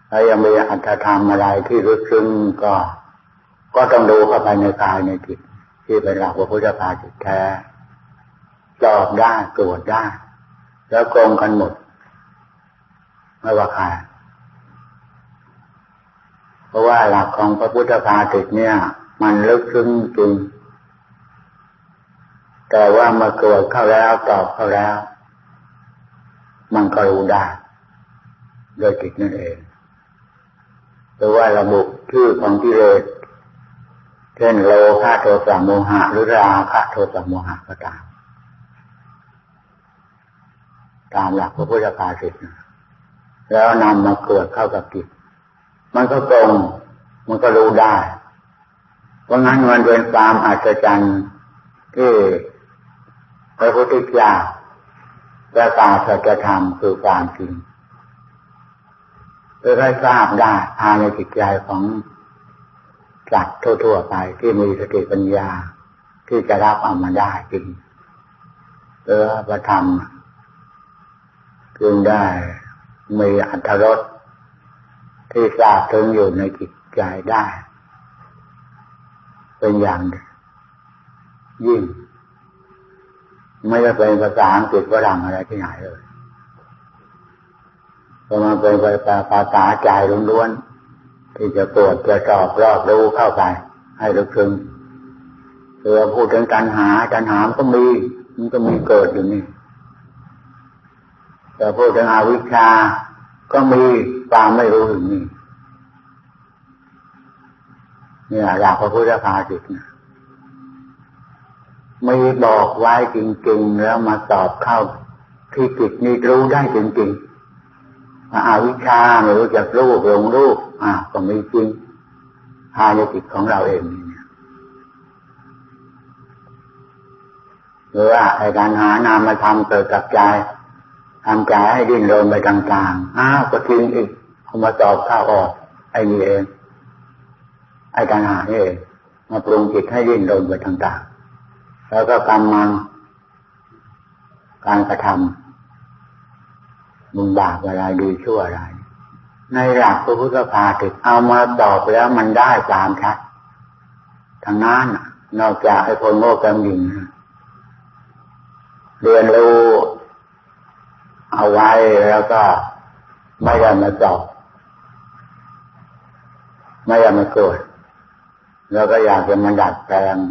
แล้วยังมีอัตถธรรมอะไรที่ลึกซึ้งก็ต้องดูเข้าไปในกายในจิตที่เป็นหลักพระพุทธภาสิตแท้สอบได้ตรวจได้แล้วตรงกันหมดไม่ว่าใครเพราะว่าหลักของพระพุทธภาสิตเนี่ยมันลึกซึ้งจริงแต่ว่ามาตรวจเข้าแล้วตอบเข้าแล้วมันก็รู้ได้โดยจิตนั่นเองหรือว่าระบุชื่อของกิเลสเช่นโลภะโทสะโมหะหรือราคะโทสะโมหะก็ตามหลักพระพุทธภาษิตแล้วนำมาตรวจเข้ากับจิตมันก็ตรงมันก็รู้ได้เพราะงั้นมันเป็นความอัศจรรย์ที่พระพุทธเจ้าประกาศสัจธรรมคือความจริงเพื่อให้ทราบได้ภายในจิตใจของสัตว์ทั่วๆไปที่มีสติปัญญาที่จะรับเอามาได้จริงพระธรรมจึงได้มีอรรถรสที่ทราบถึงอยู่ในจิตใจได้เป็นอย่างยิ่งไม่ได้เป็นภาษาอังกฤษฝรั่งอะไรที่ไหนเลยเพราะมันเป็นภาษาใจล้วนๆที่จะตรวจจะสอบรอบรู้เข้าไปให้ลึกซึ้งพูดถึงตัณหามันก็มีเกิดอยู่นี่แต่พูดถึงอวิชชาก็มีความไม่รู้อยู่นี่เนี่ยหลักพระพุทธภาษิตนะไม่บอกไว้จริงๆแล้วมาสอบเข้าที่จิตนี่รู้ได้จริงๆอวิชชาไม่รู้จักรูปหลงรูปก็มีจริงภายในจิตของเราเองเนี่ยหรือว่าไอ้การหานามธรรมเกิดกับใจทำใจให้ดิ้นรนไปต่างๆก็ทิ้งอีกเอามาสอบเข้าออกไอ้นี่เองไอ้การหานี่เองมาปรุงจิตให้ดิ้นรนไปต่างๆแล้วก็กรรมังการกระทำบุญบาปอะไรดีชั่วอะไรในหลักพระพุทธภาษิตเอามาตอบแล้วมันได้ความชัดทางนั้นนอกจากให้คนโง่กันยิงเรียนรู้เอาไว้แล้วก็ไม่ได้มาสอบไม่ได้มาตรวจแล้วก็อยากจะมาดัดแปลง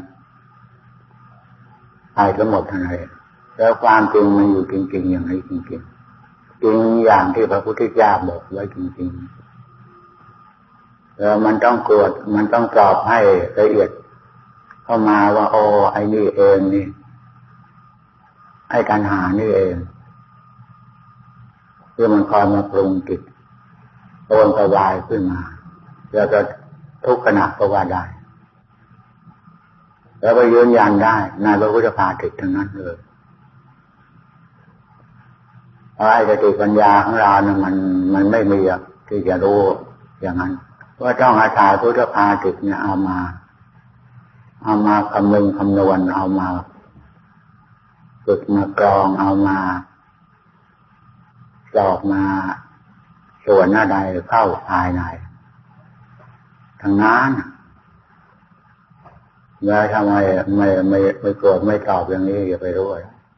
ไปทั้งหมดทั้งนั้นแล้วความจริงมันอยู่จริงๆอย่างนี้จริงๆจริงอย่างที่พระพุทธเจ้าบอกไว้จริงๆแล้วมันต้องตรวจมันต้องสอบให้ละเอียดเข้ามาว่าไอ้นี่เองนี่ไอ้ตัณหานี่เองที่มันคอยมาปรุงจิตโอนกระวายขึ้นมาแล้วก็ทุกขณะก็ว่าได้แล้วก็ยืนยันได้ในพระพุทธภาษิตทั้งนั้นเลยเพราะไอ้สติปัญญาของเราเนี่ยมันไม่มีที่จะรู้อย่างนั้นว่าต้องอาศัยพุทธภาษิตเนี่ยเอามาคำนึงคำนวณเอามาฝึกมากรองเอามาสอบมาส่วนหน้าใดเข้าภายในทางนั้นแล้วทำไมไม่โกรธไม่ตอบอย่างนี้อย่าไปรู้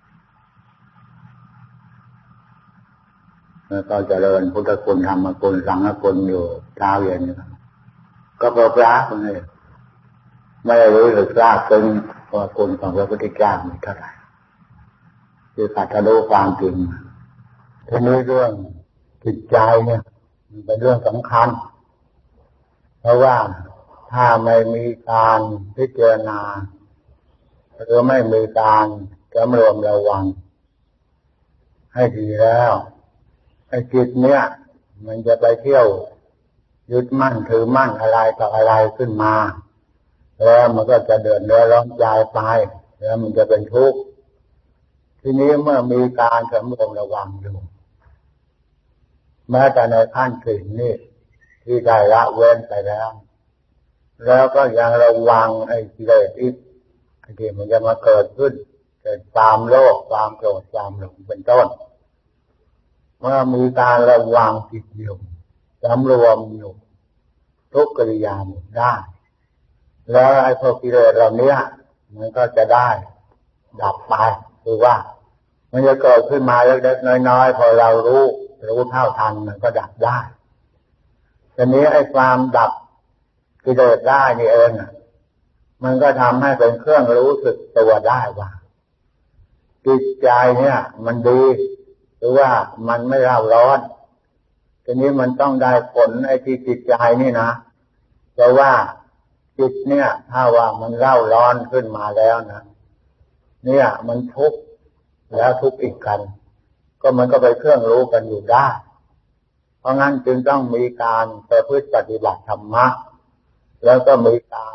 แล้วก็เจริญพุทธคุณธรรมคุณสังฆคุณอยู่เช้าเย็นก็เพราะพระคนนี้ไม่รู้สึกทราบซึ้งว่าคุณของพระพุทธเจ้ามีเท่าไหร่คือตัดทะลุความจริงทีนี้เรื่องจิตใจเนี่ยมันเป็นเรื่องสำคัญเพราะว่าถ้าไม่มีการพิจารณาหรือไม่มีการสำรวมระวังให้ดีแล้วไอ้จิตเนี่ยมันจะไปเที่ยวยึดมั่นถือมั่นอะไรต่ออะไรขึ้นมาแล้วมันก็จะเดือดร้อนใจไปแล้วมันจะเป็นทุกข์ทีนี้เมื่อมีการสำรวมระวังอยู่แม้แต่ในขั้นศีลนี่ที่ได้ละเว้นไปแล้วก็ยังระวังไอ้กิเลสที่มันจะมาเกิดขึ้นเกิดความโลภความโกรธความหลงเป็นต้นเมื่อมีการระวังจิตอยู่สำรวมอยู่ทุกกิริยาได้แล้วไอ้พวกกิเลสเหล่านี้มันก็จะได้ดับไปคือว่ามันจะเกิดขึ้นมาเล็กๆน้อยๆพอเรารู้เท่าทันมันก็ดับได้ทีนี้ไอ้ความดับกิเลสได้นี่เองมันก็ทำให้เป็นเครื่องรู้สึกตัวได้ว่าจิตใจเนี่ยมันดีหรือว่ามันไม่เร่าร้อนทีนี้มันต้องได้ผลไอ้ที่จิตใจนี่นะเพราะว่าจิตเนี่ยถ้าว่ามันเร่าร้อนขึ้นมาแล้วนะเนี่ยมันทุกข์แล้วทุกข์อีกกันก็มันก็ไปเครื่องรู้กันอยู่ได้เพราะงั้นจึงต้องมีการประพฤติปฏิบัติธรรมะแล้วก็มีการ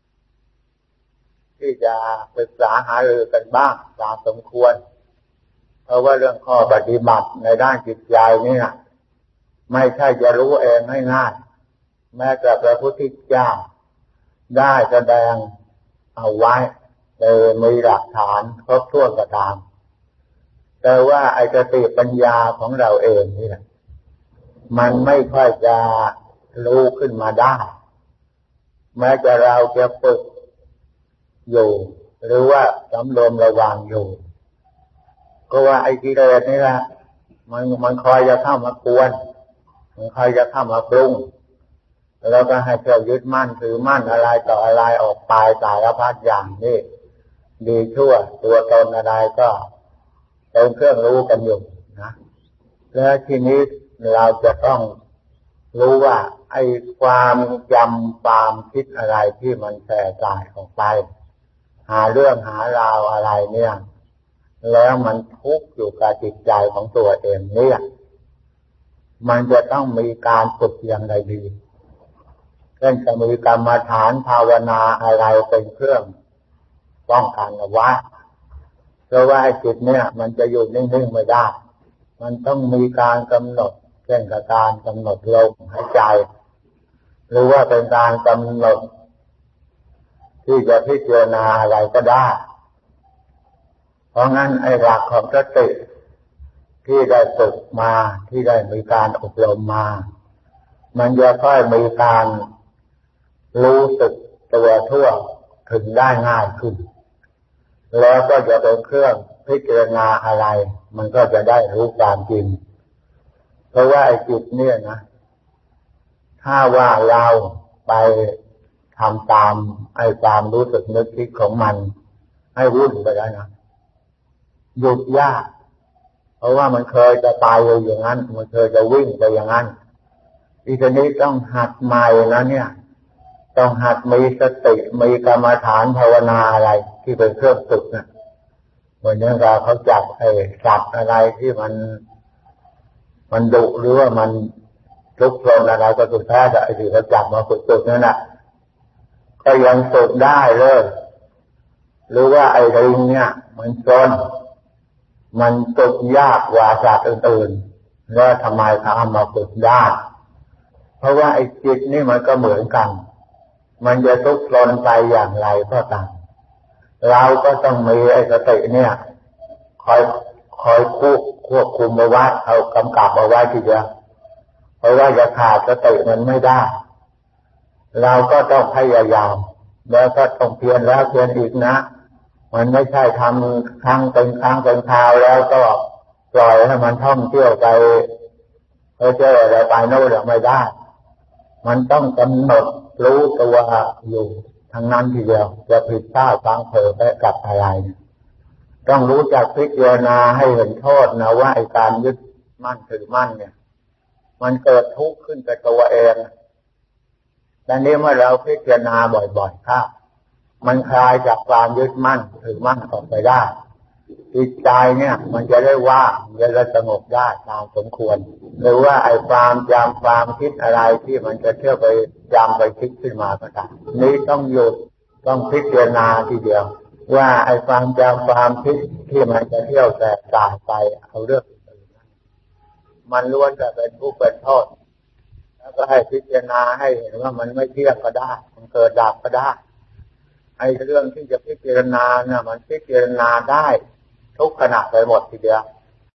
ที่จะปรึกษาหารือกันบ้างตามสมควรเพราะว่าเรื่องข้อปฏิบัติในด้านจิตใจนี่นะไม่ใช่จะรู้เองง่ายๆแม้แต่พระพุทธเจ้าได้แสดงเอาไว้โดยมีหลักฐานครบถ้วนก็ตามแต่ว่าไอ้สติปัญญาของเราเองนี่แหละมันไม่ค่อยจะรู้ขึ้นมาได้แม้จะเราจะฝึกอยู่หรือว่าสำรวมระวังอยู่ก็ว่าไอ้กิเลสนี่แหละมันคอยจะเข้ามากวนมันคอยจะเข้ามาปรุงแล้วก็ให้เที่ยวยึดมั่นถือมั่นอะไรต่ออะไรออกไปสารพัดอย่างนี่ดีชั่วตัวตนอะไรก็เป็นเครื่องรู้กันอยู่นะแล้วทีนี้เราจะต้องรู้ว่าไอ้ความจำความคิดอะไรที่มันแผ่สายออกไปหาเรื่องหาราวอะไรเนี่ยแล้วมันทุกข์อยู่กับจิตใจของตัวเองเนี่ยมันจะต้องมีการฝึกอย่างไรดีเช่นจะมีกรรมฐานภาวนาอะไรเป็นเครื่องป้องกันเอาไว้เพราะว่าไอ้จิตเนี่ยมันจะอยู่นิ่งๆไม่ได้มันต้องมีการกำหนดเช่นการกำหนดลมหายใจหรือว่าเป็นการกำหนดที่จะพิจารณาอะไรก็ได้เพราะงั้นไอ้หลักของสติที่ได้ฝึกมาที่ได้มีการอบรมมามันจะค่อยมีการรู้สึกตัวทั่วถึงได้ง่ายขึ้นแล้วก็จะเป็นเครื่องพิจารณาอะไรมันก็จะได้รู้ความจริงเพราะว่าไอ้จิตเนี่ยนะถ้าว่าเราไปทำตามไอ้ความรู้สึกนึกคิดของมันให้วุ่นไปได้นะหยุดยากเพราะว่ามันเคยจะไปอย่างนั้นมันเคยจะวิ่งไปอย่างนั้นทีนี้ต้องหัดใหม่นะเนี่ยต้องหัดมีสติมีกรรมฐานภาวนาอะไรที่เป็นเครื่องฝึกนะเหมือนอย่างเราเขาจับไอ้สัตว์อะไรที่มันดุหรือว่ามันลุกโผล่อะไรก็สุดท้ายไอ้ที่เขาจับมาฝึกนั่นแหละก็ยังฝึกได้เลยหรือว่าไอ้ลิงเนี่ยมันจนมันฝึกยากกว่าสัตว์อื่นๆแล้วทำไมเขาเอามาฝึกได้เพราะว่าไอ้จิตนี่มันก็เหมือนกันมันจะทุกข์ทนไปอย่างไรก็ตามเราก็ต้องมีไอ้สติเนี่ยคอยควบคุมเอาไว้เอากำกับเอาไว้ทีเดียวเพราะว่าจะขาดสติมันไม่ได้เราก็ต้องพยายามแล้วก็ต้องเพียรแล้วเพียรอีกนะมันไม่ใช่ทำครั้งเป็นคราวแล้วก็ปล่อยให้มันท่องเที่ยวไปเจออะไรไปโน่นไม่ได้มันต้องกำหนดรู้ตัวอยู่ทั้งนั้นทีเดียวจะผิดพลาดพลั้งเผลอไปกับอะไรต้องรู้จักพิจารณาให้เห็นโทษนะว่าไอ้การยึดมั่นถือมั่นเนี่ยมันเกิดทุกข์ขึ้นกับตัวเองแต่นี้เมื่อเราพิจารณาบ่อยๆครับมันคลายจากความยึดมั่นถือมั่นออกไปได้จิตใจเนี่ยมันจะได้ว่างจะได้สงบได้ตามสมควรหรือว่าไอ้ความจำความคิดอะไรที่มันจะเที่ยวไปจำไปคิดขึ้นมาก็ตามนี้ต้องหยุดต้องพิจารณาทีเดียวว่าไอ้ความจำความคิดที่มันจะเที่ยวแตกต่างไปเอาเรื่องอื่นนั้นมันล้วนจะเป็นผู้เป็นโทษแล้วก็ให้พิจารณาให้เห็นว่ามันไม่เที่ยงก็ได้มันเกิดดับก็ได้ไอ้เรื่องที่จะพิจารณาเนี่ยมันพิจารณาได้ทุกขณะไปหมดทีเดียว